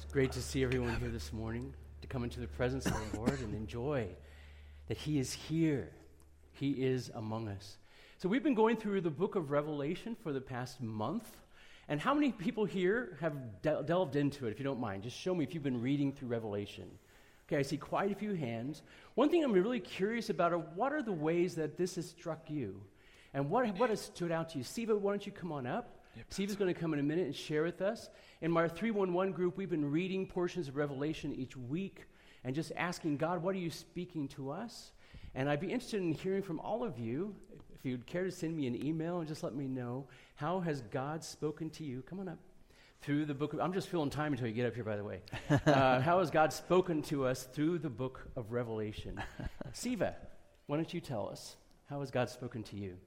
Great to see everyone here this morning, to come into the presence of the Lord and enjoy that He is here. He is among us. So we've been going through the book of Revelation for the past month. And how many people here have delved into it, if you don't mind? Just show me if you've been reading through Revelation. Okay, I see quite a few hands. One thing I'm really curious about are what are the ways that this has struck you? And what has stood out to you? Siva, why don't you come on up? Yep. Siva's going to come in a minute and share with us. In my 311 group, we've been reading portions of Revelation each week and just asking God, what are you speaking to us? And I'd be interested in hearing from all of you. If you'd care to send me an email and just let me know, how has God spoken to you? Come on up. Through the book of, I'm just filling time until you get up here, by the way. How has God spoken to us through the book of Revelation? Siva, why don't you tell us, how has God spoken to you?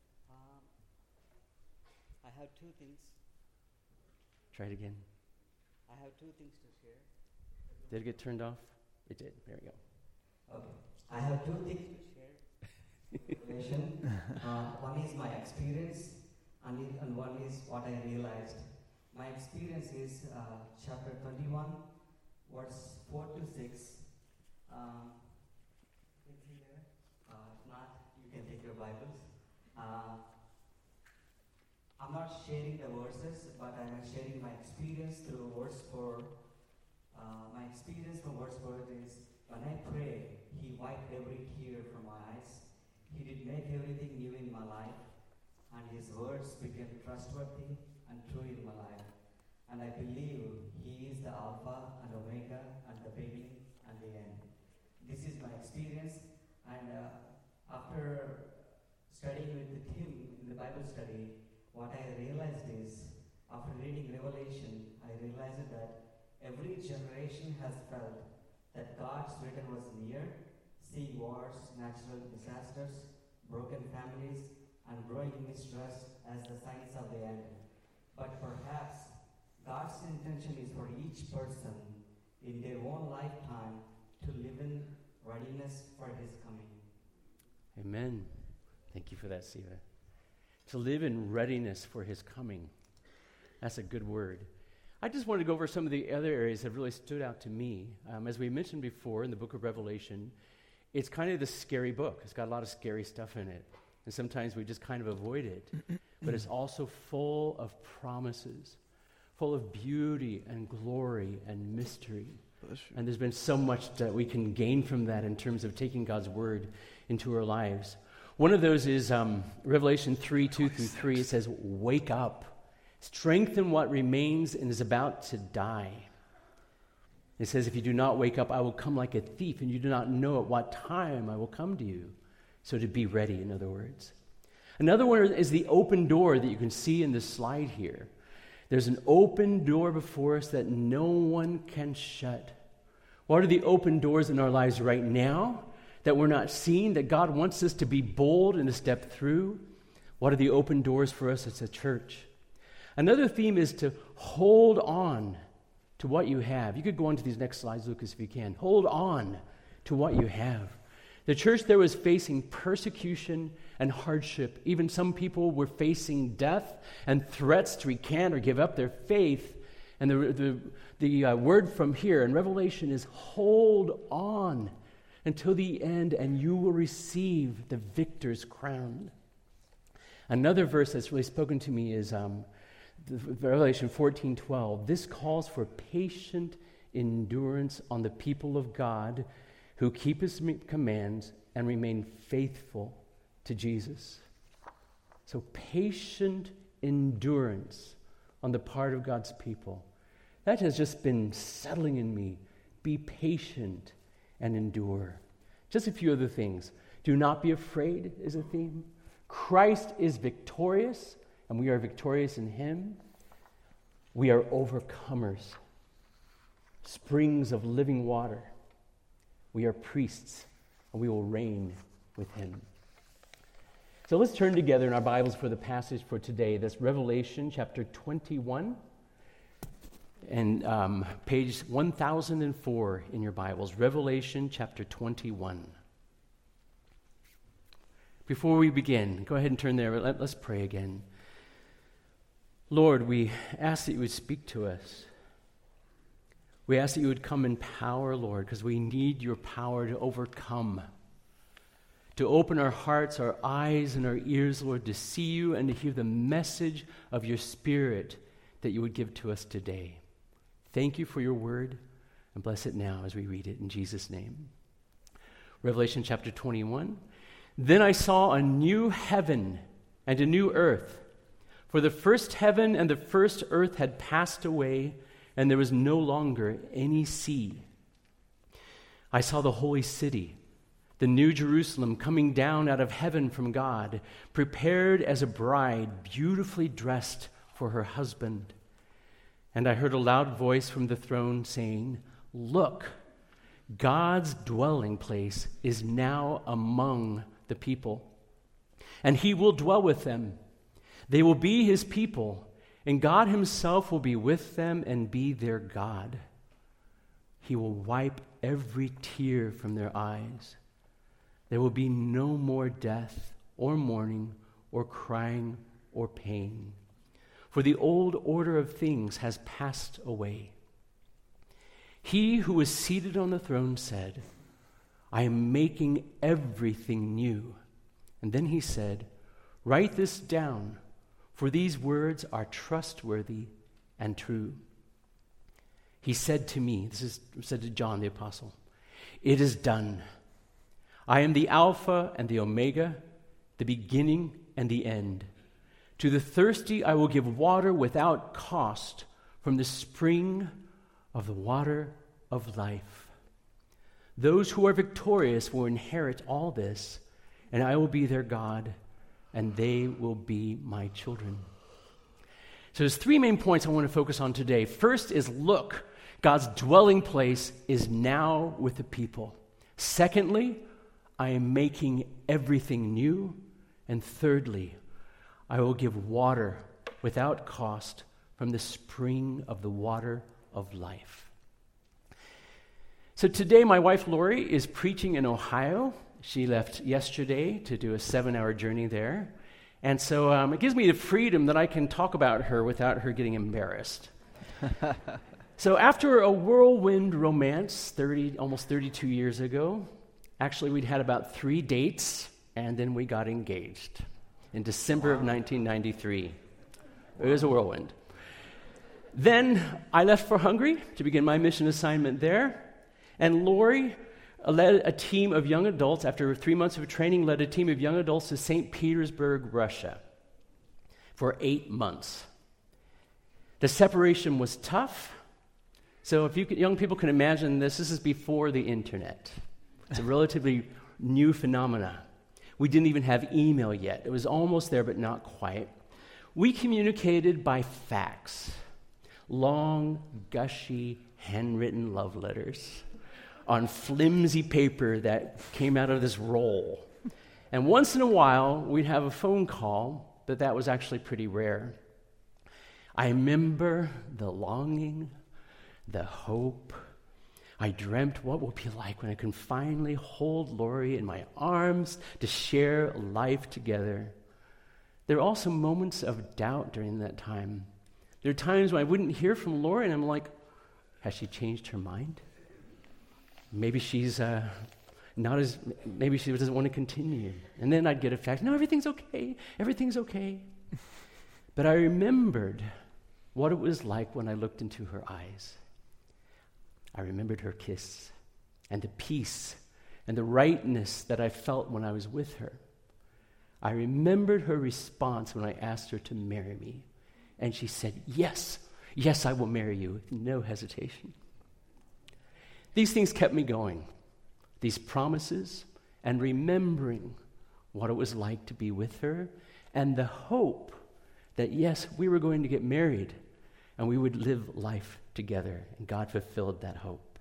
I have two things. Try it again. I have two things to share. Did it get turned off? It did. There we go. Okay. I have two things to share. One is my experience, and one is what I realized. My experience is chapter 21, verse 4 to 6. Can you see there? If not, you can take your Bibles. I'm not sharing the verses, but I'm sharing my experience through verse 4. My experience from verse 4 is, when I pray, He wiped every tear from my eyes. He did make everything new in my life, and His words became trustworthy and true in my life. And I believe He is the Alpha and Omega and the beginning and the end. This is my experience, and after studying with him in the Bible study, what I realized is, after reading Revelation, I realized that every generation has felt that God's return was near, seeing wars, natural disasters, broken families, and growing mistrust as the signs of the end. But perhaps God's intention is for each person in their own lifetime to live in readiness for His coming. Amen. Thank you for that, Siva. To live in readiness for His coming. That's a good word. I just wanted to go over some of the other areas that really stood out to me. As we mentioned before in the book of Revelation, it's kind of the scary book. It's got a lot of scary stuff in it. And sometimes we just kind of avoid it. But it's also full of promises, full of beauty and glory and mystery. And there's been so much that we can gain from that in terms of taking God's word into our lives. One of those is Revelation 3:2-3. It says, "Wake up, strengthen what remains and is about to die." It says, "If you do not wake up, I will come like a thief, and you do not know at what time I will come to you." So to be ready, in other words. Another one is the open door that you can see in this slide here. There's an open door before us that no one can shut. What are the open doors in our lives right now that we're not seeing, that God wants us to be bold and to step through? What are the open doors for us as a church? Another theme is to hold on to what you have. You could go on to these next slides, Lucas, if you can. Hold on to what you have. The church there was facing persecution and hardship. Even some people were facing death and threats to recant or give up their faith. And the word from here in Revelation is hold on until the end, and you will receive the victor's crown. Another verse that's really spoken to me is Revelation 14:12. This calls for patient endurance on the people of God who keep His commands and remain faithful to Jesus. So patient endurance on the part of God's people. That has just been settling in me. Be patient and endure. Just a few other things. Do not be afraid is a theme. Christ is victorious, and we are victorious in Him. We are overcomers. Springs of living water. We are priests, and we will reign with Him. So let's turn together in our Bibles for the passage for today. That's Revelation chapter 21 and page 1004 in your Bibles. Revelation chapter 21. Before we begin, go ahead and turn there. Let's pray again. Lord, we ask that you would speak to us. We ask that you would come in power, Lord, because we need your power to overcome, to open our hearts, our eyes, and our ears, Lord, to see you and to hear the message of your Spirit that you would give to us today. Thank you for your word, and bless it now as we read it in Jesus' name. Revelation chapter 21. Then I saw a new heaven and a new earth, for the first heaven and the first earth had passed away, and there was no longer any sea. I saw the holy city, the new Jerusalem, coming down out of heaven from God, prepared as a bride, beautifully dressed for her husband. And I heard a loud voice from the throne saying, "Look, God's dwelling place is now among the people, and he will dwell with them. They will be his people, and God himself will be with them and be their God. He will wipe every tear from their eyes. There will be no more death or mourning or crying or pain, for the old order of things has passed away." He who was seated on the throne said, "I am making everything new." And then he said, "Write this down, for these words are trustworthy and true." He said to me, this is said to John the Apostle, "It is done. I am the Alpha and the Omega, the beginning and the end. To the thirsty I will give water without cost from the spring of the water of life. Those who are victorious will inherit all this, and I will be their God, and they will be my children." So there's three main points I want to focus on today. First is, look, God's dwelling place is now with the people. Secondly, I am making everything new. And thirdly, I will give water without cost from the spring of the water of life. So today my wife Lori is preaching in Ohio. She left yesterday to do a 7-hour journey there. And so it gives me the freedom that I can talk about her without her getting embarrassed. So after a whirlwind romance almost 32 years ago, actually we'd had about 3 dates, and then we got engaged in December of 1993. It was a whirlwind. Then I left for Hungary to begin my mission assignment there, and Lori led a team of young adults, after 3 months of training, led a team of young adults to St. Petersburg, Russia for 8 months. The separation was tough. So if young people can imagine this is before the internet. It's a relatively new phenomena. We didn't even have email yet. It was almost there, but not quite. We communicated by fax, long, gushy, handwritten love letters on flimsy paper that came out of this roll. And once in a while, we'd have a phone call, but that was actually pretty rare. I remember the longing, the hope. I dreamt what would be like when I can finally hold Lori in my arms to share life together. There are also moments of doubt during that time. There are times when I wouldn't hear from Lori, and I'm like, has she changed her mind? Maybe she's maybe she doesn't want to continue. And then I'd get a fax, no, everything's okay. But I remembered what it was like when I looked into her eyes. I remembered her kiss and the peace and the rightness that I felt when I was with her. I remembered her response when I asked her to marry me. And she said, yes, I will marry you with no hesitation. These things kept me going, these promises, and remembering what it was like to be with her, and the hope that, yes, we were going to get married, and we would live life together, and God fulfilled that hope.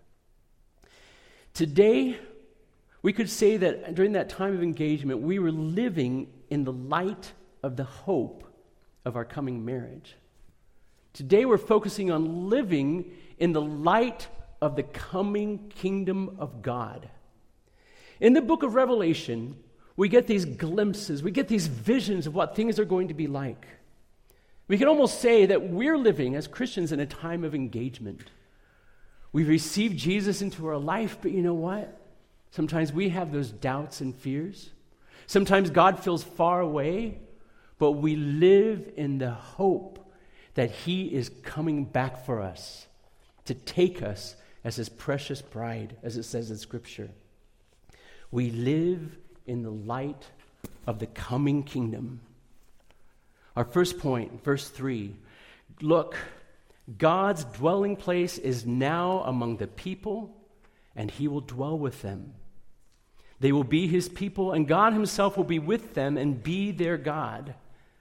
Today, we could say that during that time of engagement, we were living in the light of the hope of our coming marriage. Today, we're focusing on living in the light of the coming kingdom of God. In the book of Revelation, we get these glimpses, we get these visions of what things are going to be like. We can almost say that we're living as Christians in a time of engagement. We've received Jesus into our life, but you know what? Sometimes we have those doubts and fears. Sometimes God feels far away, but we live in the hope that he is coming back for us to take us as his precious bride, as it says in Scripture. We live in the light of the coming kingdom. Our first point, verse 3, look, God's dwelling place is now among the people, and he will dwell with them. They will be his people, and God himself will be with them and be their God.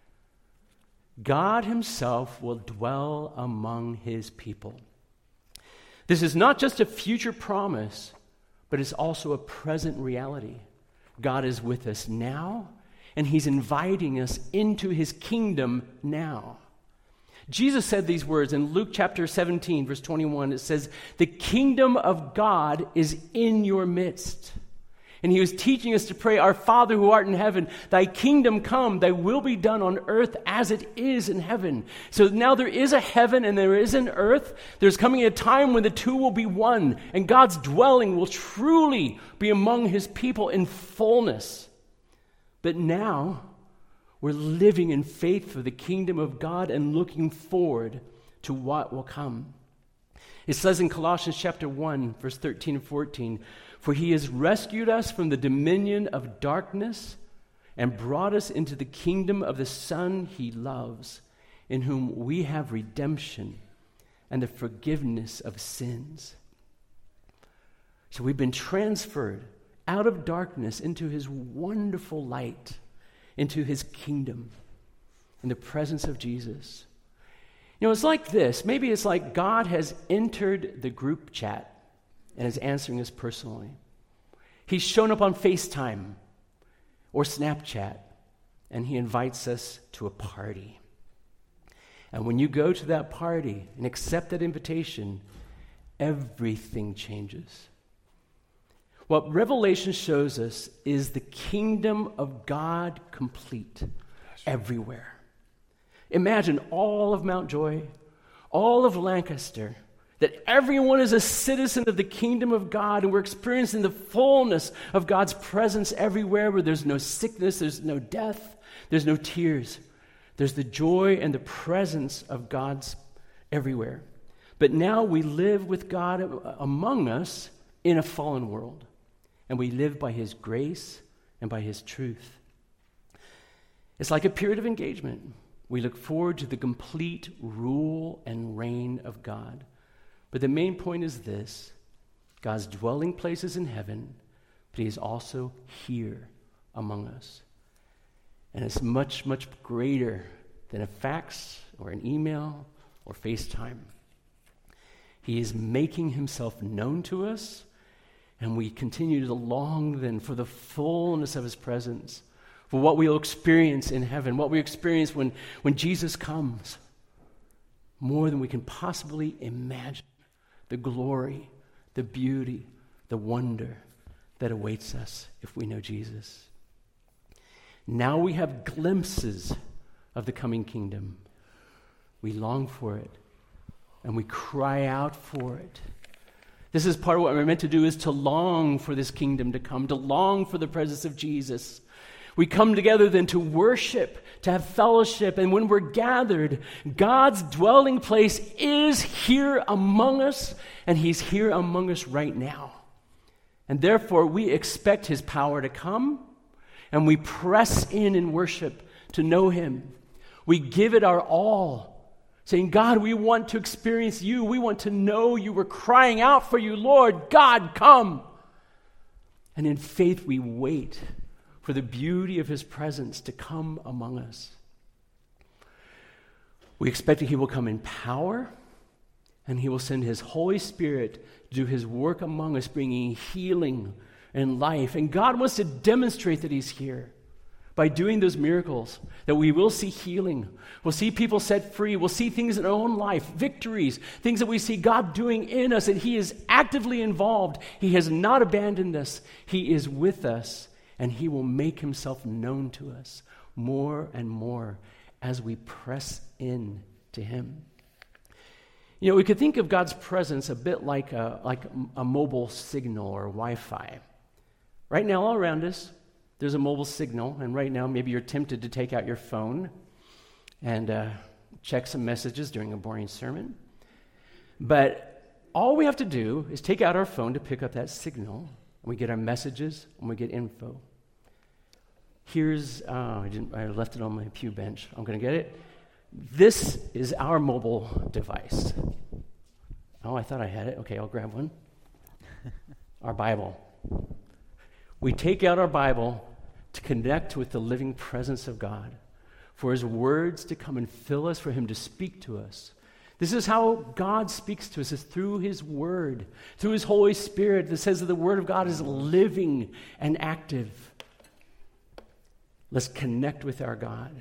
God himself will dwell among his people. This is not just a future promise, but it's also a present reality. God is with us now, and he's inviting us into his kingdom now. Jesus said these words in Luke chapter 17, verse 21. It says, "The kingdom of God is in your midst." And he was teaching us to pray, "Our Father who art in heaven, thy kingdom come, thy will be done on earth as it is in heaven." So now there is a heaven and there is an earth. There's coming a time when the two will be one, and God's dwelling will truly be among his people in fullness. But now we're living in faith for the kingdom of God and looking forward to what will come. It says in Colossians chapter 1, verse 13 and 14, "For he has rescued us from the dominion of darkness and brought us into the kingdom of the Son he loves, in whom we have redemption and the forgiveness of sins." So we've been transferred out of darkness into his wonderful light, into his kingdom, in the presence of Jesus. You know, it's like this. Maybe it's like God has entered the group chat and is answering us personally. He's shown up on FaceTime or Snapchat, and he invites us to a party. And when you go to that party and accept that invitation, everything changes. What Revelation shows us is the kingdom of God complete everywhere. Imagine all of Mount Joy, all of Lancaster, that everyone is a citizen of the kingdom of God, and we're experiencing the fullness of God's presence everywhere, where there's no sickness, there's no death, there's no tears. There's the joy and the presence of God's everywhere. But now we live with God among us in a fallen world, and we live by his grace and by his truth. It's like a period of engagement. We look forward to the complete rule and reign of God. But the main point is this: God's dwelling place is in heaven, but he is also here among us. And it's much, much greater than a fax or an email or FaceTime. He is making himself known to us, and we continue to long then for the fullness of his presence, for what we'll experience in heaven, what we experience when Jesus comes, more than we can possibly imagine. The glory, the beauty, the wonder that awaits us if we know Jesus. Now we have glimpses of the coming kingdom. We long for it, and we cry out for it. This is part of what we're meant to do, is to long for this kingdom to come, to long for the presence of Jesus. We come together then to worship, to have fellowship, and when we're gathered, God's dwelling place is here among us, and he's here among us right now. And therefore, we expect his power to come, and we press in worship to know him. We give it our all, saying, God, we want to experience you. We want to know you. We're crying out for you, Lord, God, come. And in faith, we wait for the beauty of his presence to come among us. We expect that he will come in power, and he will send his Holy Spirit to do his work among us, bringing healing and life. And God wants to demonstrate that he's here by doing those miracles, that we will see healing. We'll see people set free. We'll see things in our own life, victories, things that we see God doing in us, and he is actively involved. He has not abandoned us. He is with us, and he will make himself known to us more and more as we press in to him. You know, we could think of God's presence a bit like a mobile signal or Wi-Fi. Right now, all around us, there's a mobile signal, and right now maybe you're tempted to take out your phone and check some messages during a boring sermon. But all we have to do is take out our phone to pick up that signal, and we get our messages, and we get info. Here's, I left it on my pew bench. I'm going to get it. This is our mobile device. Oh, I thought I had it. Okay, I'll grab one. Our Bible. We take out our Bible to connect with the living presence of God, for His words to come and fill us, for Him to speak to us. This is how God speaks to us, is through His Word, through His Holy Spirit that says that the Word of God is living and active. Let's connect with our God.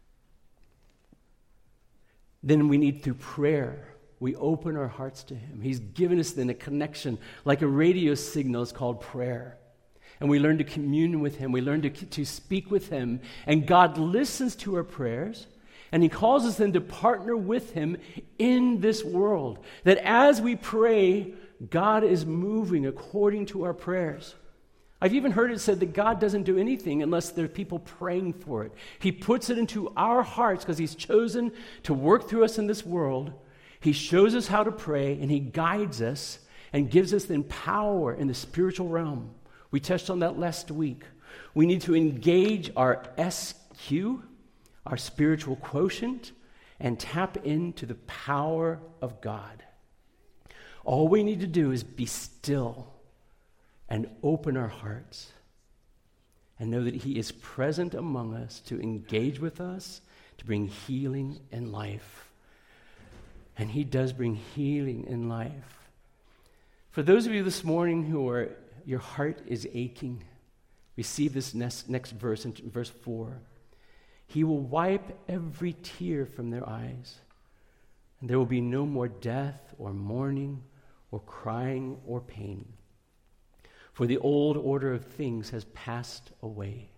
Then we need, through prayer, we open our hearts to Him. He's given us then a connection, like a radio signal is called prayer. And we learn to commune with Him. We learn to speak with Him. And God listens to our prayers, and He calls us then to partner with Him in this world. That as we pray, God is moving according to our prayers. I've even heard it said that God doesn't do anything unless there are people praying for it. He puts it into our hearts because He's chosen to work through us in this world. He shows us how to pray, and He guides us and gives us then power in the spiritual realm. We touched on that last week. We need to engage our SQ, our spiritual quotient, and tap into the power of God. All we need to do is be still and open our hearts and know that He is present among us to engage with us, to bring healing and life. And He does bring healing and life. For those of you this morning your heart is aching, receive this next verse, in verse 4. He will wipe every tear from their eyes, and there will be no more death or mourning or crying or pain. For the old order of things has passed away.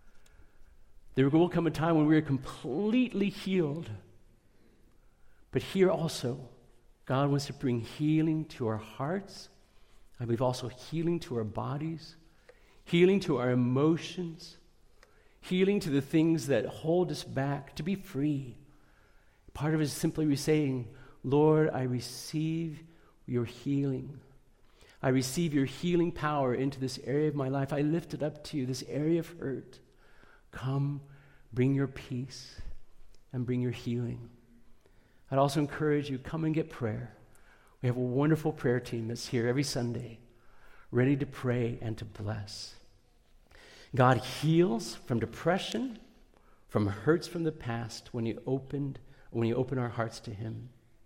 There will come a time when we are completely healed. But here also, God wants to bring healing to our hearts. I believe also healing to our bodies, healing to our emotions, healing to the things that hold us back, to be free. Part of it is simply saying, Lord, I receive your healing. I receive your healing power into this area of my life. I lift it up to you, this area of hurt. Come, bring your peace and bring your healing. I'd also encourage you, come and get prayer. We have a wonderful prayer team that's here every Sunday, ready to pray and to bless. God heals from depression, from hurts from the past when you open our hearts to Him.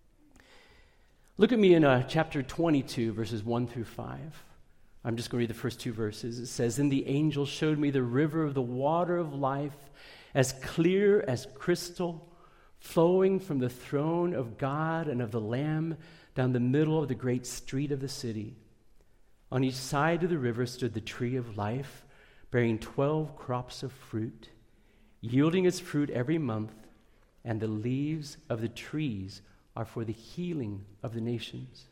Look at me in chapter 22, verses 1 through 5. I'm just going to read the first two verses. It says, "Then the angel showed me the river of the water of life, as clear as crystal, flowing from the throne of God and of the Lamb down the middle of the great street of the city. On each side of the river stood the tree of life, bearing 12 crops of fruit, yielding its fruit every month, and the leaves of the trees are for the healing of the nations."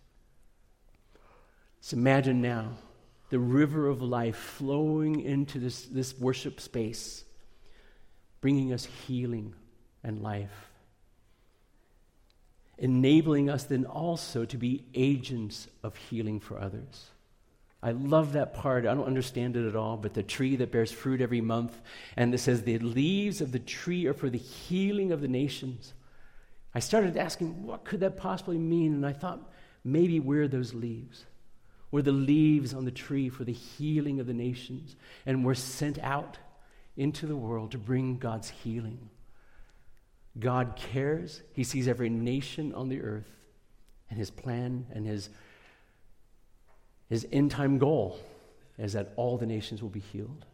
So imagine now the river of life flowing into this worship space, bringing us healing and life, enabling us then also to be agents of healing for others. I love that part. I don't understand it at all, but the tree that bears fruit every month, and it says the leaves of the tree are for the healing of the nations. I started asking, what could that possibly mean? And I thought, maybe we're those leaves. We're the leaves on the tree for the healing of the nations. And we're sent out into the world to bring God's healing. God cares. He sees every nation on the earth. And His plan and His end-time goal is that all the nations will be healed.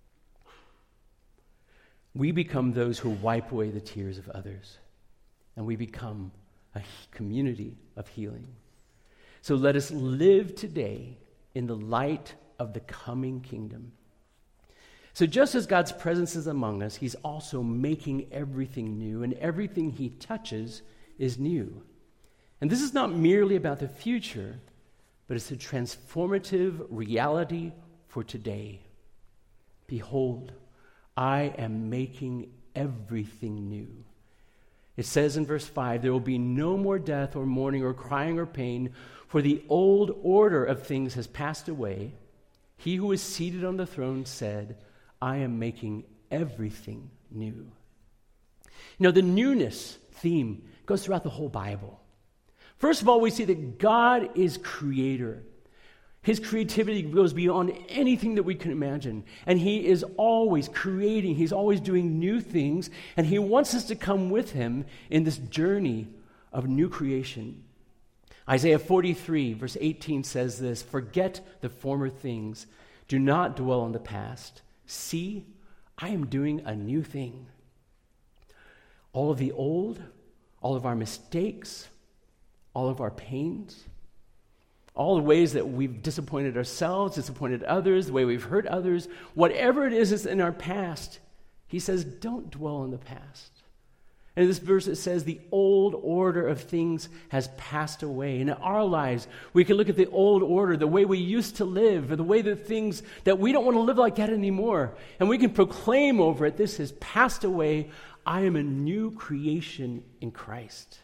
We become those who wipe away the tears of others. And we become a community of healing. So let us live today in the light of the coming kingdom. So just as God's presence is among us, He's also making everything new, and everything He touches is new. And this is not merely about the future, but it's a transformative reality for today. Behold, I am making everything new. It says in verse 5, there will be no more death or mourning or crying or pain, for the old order of things has passed away. He who is seated on the throne said, I am making everything new. The newness theme goes throughout the whole Bible. First of all, we see that God is creator. His creativity goes beyond anything that we can imagine. And he is always creating. He's always doing new things. And he wants us to come with him in this journey of new creation. Isaiah 43, verse 18 says this, forget the former things. Do not dwell on the past. See, I am doing a new thing. All of the old, all of our mistakes, all of our pains, all the ways that we've disappointed ourselves, disappointed others, the way we've hurt others, whatever it is that's in our past, he says, don't dwell on the past. And in this verse it says, the old order of things has passed away. And in our lives, we can look at the old order, the way we used to live, or the way that things that we don't want to live like that anymore. And we can proclaim over it, this has passed away. I am a new creation in Christ.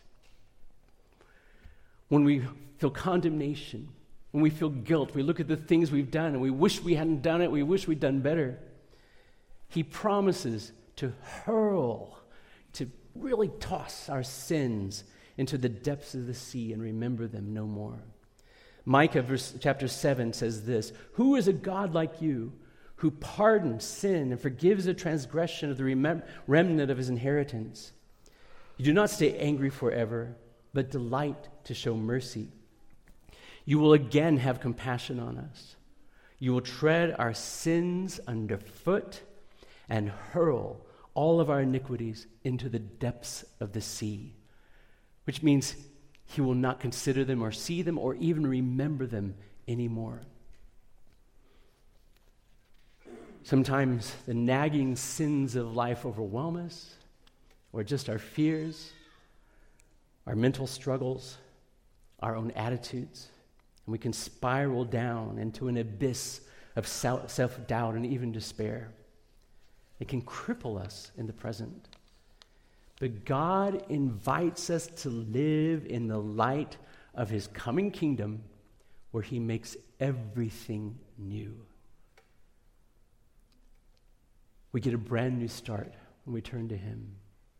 When we feel condemnation, when we feel guilt, we look at the things we've done and we wish we hadn't done it, we wish we'd done better. He promises to hurl, to really toss our sins into the depths of the sea and remember them no more. Micah chapter 7 says this, who is a God like you who pardons sin and forgives the transgression of the remnant of his inheritance? You do not stay angry forever, but delight to show mercy. You will again have compassion on us. You will tread our sins underfoot and hurl all of our iniquities into the depths of the sea, which means he will not consider them or see them or even remember them anymore. Sometimes the nagging sins of life overwhelm us, or just our fears, our mental struggles, our own attitudes, and we can spiral down into an abyss of self-doubt and even despair. It can cripple us in the present. But God invites us to live in the light of his coming kingdom where he makes everything new. We get a brand new start when we turn to him.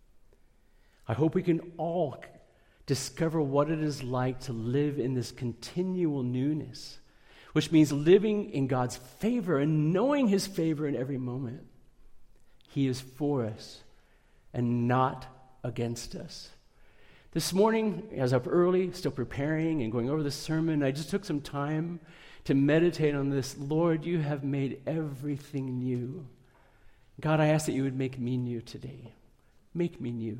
I hope we can all discover what it is like to live in this continual newness, which means living in God's favor and knowing his favor in every moment. He is for us and not against us. This morning, I was up early, still preparing and going over the sermon. I just took some time to meditate on this. Lord, you have made everything new. God, I ask that you would make me new today. Make me new.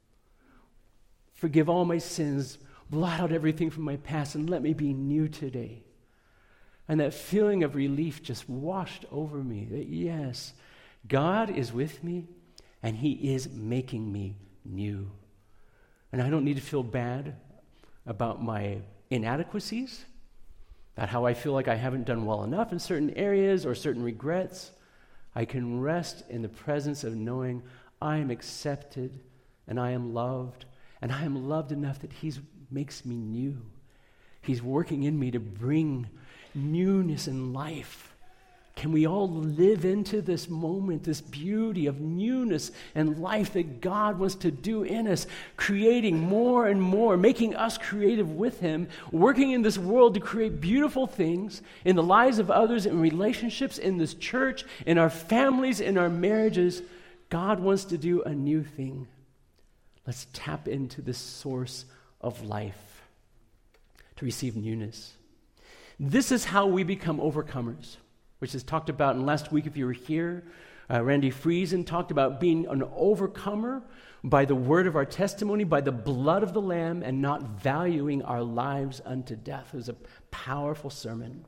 Forgive all my sins, blot out everything from my past, and let me be new today. And that feeling of relief just washed over me, that yes, God is with me, and he is making me new. And I don't need to feel bad about my inadequacies, about how I feel like I haven't done well enough in certain areas or certain regrets. I can rest in the presence of knowing I am accepted and I am loved. And I am loved enough that he makes me new. He's working in me to bring newness in life. Can we all live into this moment, this beauty of newness and life that God wants to do in us, creating more and more, making us creative with him, working in this world to create beautiful things in the lives of others, in relationships, in this church, in our families, in our marriages. God wants to do a new thing. Let's tap into this source of life to receive newness. This is how we become overcomers, which is talked about in last week if you were here. Randy Friesen talked about being an overcomer by the word of our testimony, by the blood of the Lamb, and not valuing our lives unto death. It was a powerful sermon.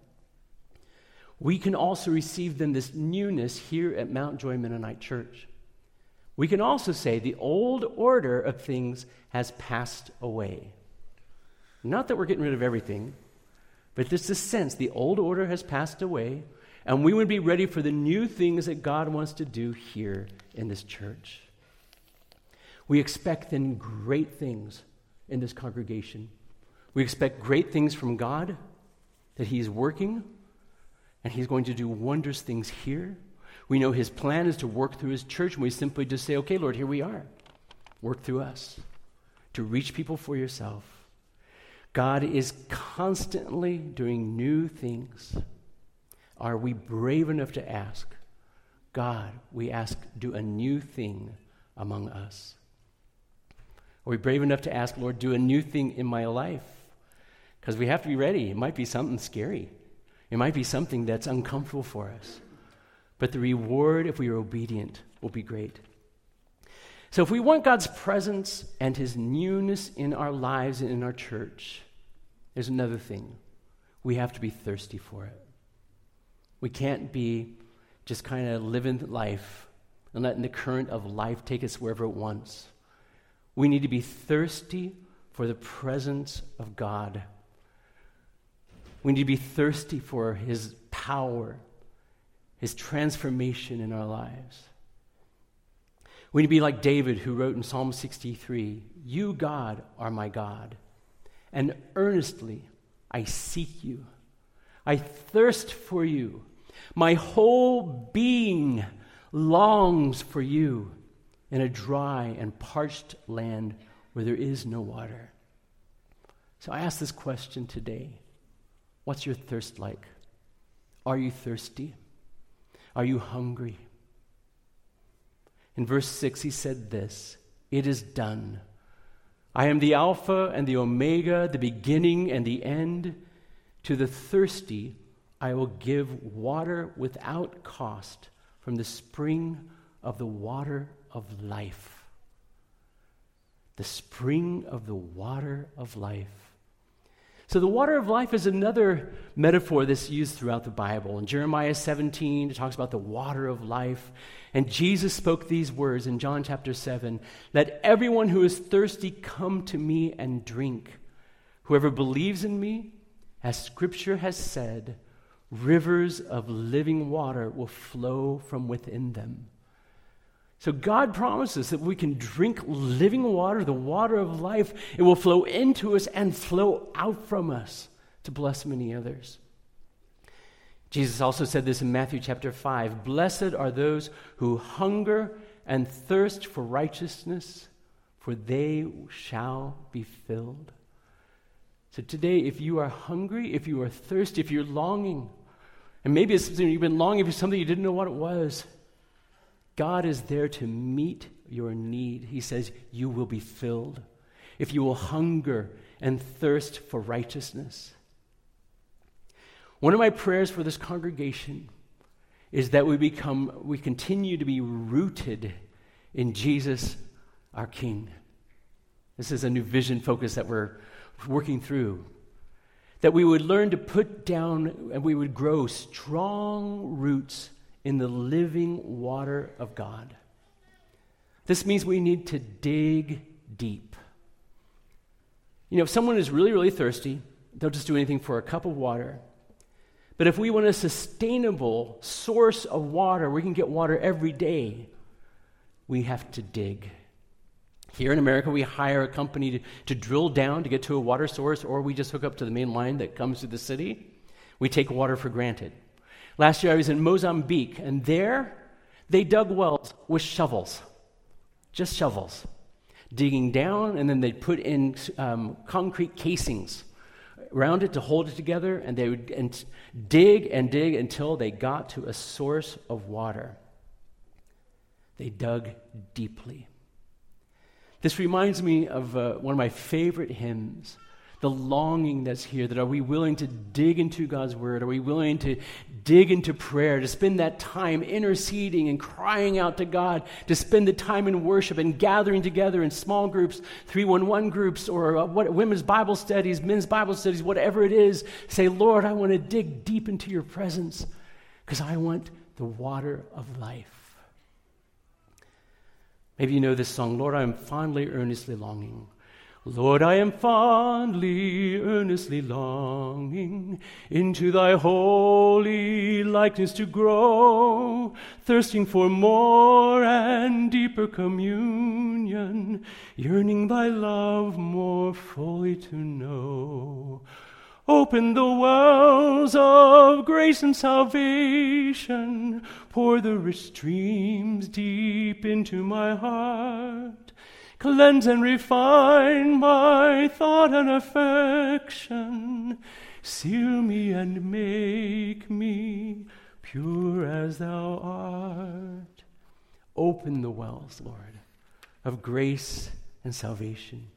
We can also receive then this newness here at Mount Joy Mennonite Church. We can also say the old order of things has passed away. Not that we're getting rid of everything, but there's this sense the old order has passed away, and we would be ready for the new things that God wants to do here in this church. We expect then great things in this congregation. We expect great things from God, that He is working, and He's going to do wondrous things here. We know His plan is to work through His church, and we simply just say, okay, Lord, here we are. Work through us to reach people for yourself. God is constantly doing new things. Are we brave enough to ask, God, we ask, do a new thing among us? Are we brave enough to ask, Lord, do a new thing in my life? Because we have to be ready. It might be something scary. It might be something that's uncomfortable for us. But the reward, if we are obedient, will be great. So if we want God's presence and His newness in our lives and in our church, there's another thing. We have to be thirsty for it. We can't be just kind of living life and letting the current of life take us wherever it wants. We need to be thirsty for the presence of God. We need to be thirsty for His power, His transformation in our lives. We need to be like David, who wrote in Psalm 63, "You, God, are my God, and earnestly I seek you. I thirst for you. My whole being longs for you in a dry and parched land where there is no water." So I ask this question today. What's your thirst like? Are you thirsty? Are you hungry? In verse 6, he said this, "It is done. I am the Alpha and the Omega, the beginning and the end. To the thirsty I will give water without cost from the spring of the water of life." The spring of the water of life. So the water of life is another metaphor that's used throughout the Bible. In Jeremiah 17, it talks about the water of life. And Jesus spoke these words in John chapter 7, "Let everyone who is thirsty come to me and drink. Whoever believes in me, as Scripture has said, rivers of living water will flow from within them." So God promises that we can drink living water, the water of life. It will flow into us and flow out from us to bless many others. Jesus also said this in Matthew chapter 5, "Blessed are those who hunger and thirst for righteousness, for they shall be filled." So today, if you are hungry, if you are thirsty, if you're longing, and maybe it's something you've been longing for, something you didn't know what it was, God is there to meet your need. He says you will be filled if you will hunger and thirst for righteousness. One of my prayers for this congregation is that we continue to be rooted in Jesus, our King. This is a new vision focus that we're working through. That we would learn to put down and we would grow strong roots in the living water of God. This means we need to dig deep. You know, if someone is really, really thirsty, they'll just do anything for a cup of water. But if we want a sustainable source of water, we can get water every day, we have to dig. Here in America, we hire a company to drill down to get to a water source, or we just hook up to the main line that comes to the city. We take water for granted. Last year I was in Mozambique, and there they dug wells with shovels, just shovels, digging down, and then they'd put in concrete casings around it to hold it together, and they would dig and dig until they got to a source of water. They dug deeply. This reminds me of one of my favorite hymns, the longing that's here, that are we willing to dig into God's word? Are we willing to dig into prayer, to spend that time interceding and crying out to God, to spend the time in worship and gathering together in small groups, 311 groups, or women's Bible studies, men's Bible studies, whatever it is, say, Lord, I want to dig deep into your presence because I want the water of life. Maybe you know this song, Lord, I am fondly, earnestly longing. Lord, I am fondly, earnestly longing into thy holy likeness to grow, thirsting for more and deeper communion, yearning thy love more fully to know. Open the wells of grace and salvation, pour the rich streams deep into my heart. Cleanse and refine my thought and affection. Seal me and make me pure as thou art. Open the wells, Lord, of grace and salvation.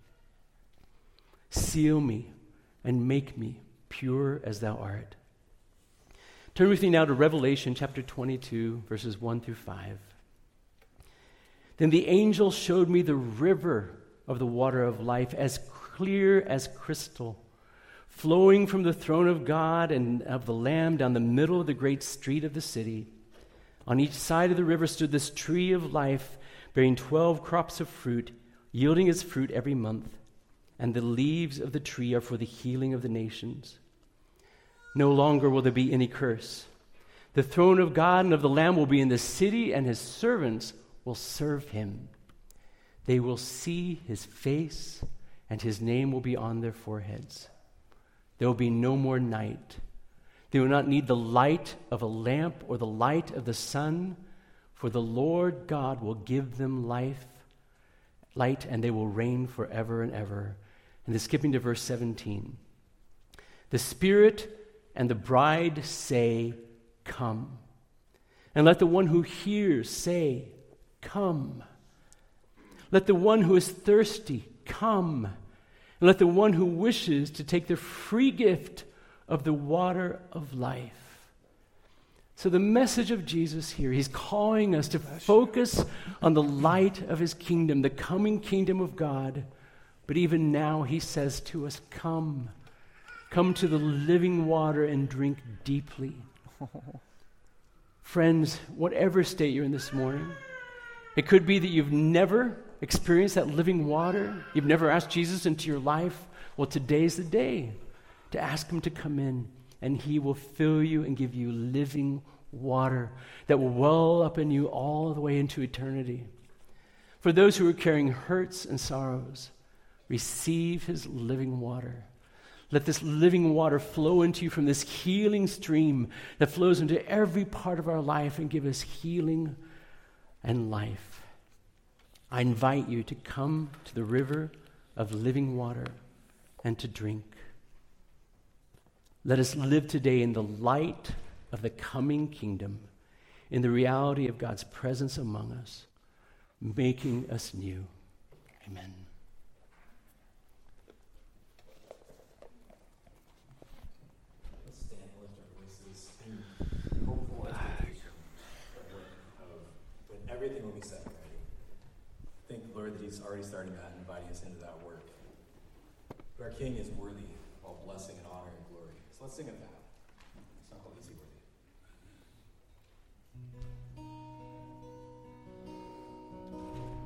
Seal me and make me pure as thou art. Turn with me now to Revelation chapter 22, verses 1 through 5. Then the angel showed me the river of the water of life, as clear as crystal, flowing from the throne of God and of the Lamb down the middle of the great street of the city. On each side of the river stood this tree of life, bearing 12 crops of fruit, yielding its fruit every month. And the leaves of the tree are for the healing of the nations. No longer will there be any curse. The throne of God and of the Lamb will be in the city, and his servants will serve him. They will see his face, and his name will be on their foreheads. There will be no more night. They will not need the light of a lamp or the light of the sun, for the Lord God will give them light, and they will reign forever and ever. And then skipping to verse 17. The Spirit and the bride say, "Come." And let the one who hears say, "Come." Let the one who is thirsty come. And let the one who wishes to take the free gift of the water of life. So the message of Jesus here, he's calling us to focus on the light of his kingdom, the coming kingdom of God. But even now he says to us, come. Come to the living water and drink deeply. Friends, whatever state you're in this morning, it could be that you've never experienced that living water. You've never asked Jesus into your life. Well, today's the day to ask him to come in, and he will fill you and give you living water that will well up in you all the way into eternity. For those who are carrying hurts and sorrows, receive his living water. Let this living water flow into you from this healing stream that flows into every part of our life and give us healing and life. I invite you to come to the river of living water and to drink. Let us live today in the light of the coming kingdom, in the reality of God's presence among us, making us new. Amen. Let's stand and lift our voices in hopeful expectation of when everything will be set and ready. Thank the Lord that he's already starting that and inviting us into that work. But our King is worthy of all blessing and honor and glory. So let's sing it back.